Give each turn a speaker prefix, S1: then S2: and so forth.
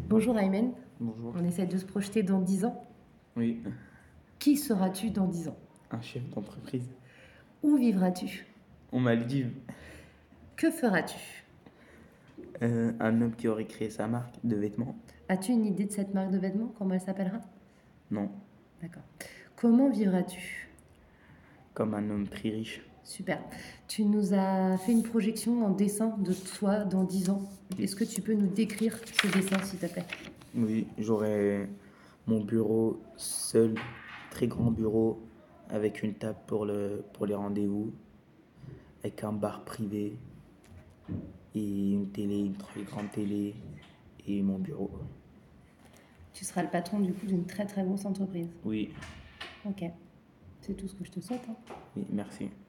S1: Bonjour Aymen,
S2: Bonjour.
S1: on essaie de se projeter dans 10 ans.
S2: Oui,
S1: Qui seras-tu dans 10 ans?
S2: un chef d'entreprise.
S1: Où vivras-tu?
S2: Aux Maldives,
S1: Que feras-tu?
S2: un homme qui aurait créé sa marque de vêtements.
S1: As-tu une idée de cette marque de vêtements? Comment elle s'appellera?
S2: Non,
S1: D'accord. Comment vivras-tu?
S2: comme un homme très riche.
S1: Super. Tu nous as fait une projection en dessin de toi dans 10 ans.
S2: Oui.
S1: Est-ce que tu peux nous décrire ce dessin, s'il te plaît?
S2: Oui, j'aurais mon bureau seul, très grand bureau, avec une table pour les rendez-vous, avec un bar privé et une télé, une très grande télé et mon bureau.
S1: Tu seras le patron du coup d'une très très grosse entreprise.
S2: Oui,
S1: Ok. C'est tout ce que je te souhaite, hein.
S2: oui, merci.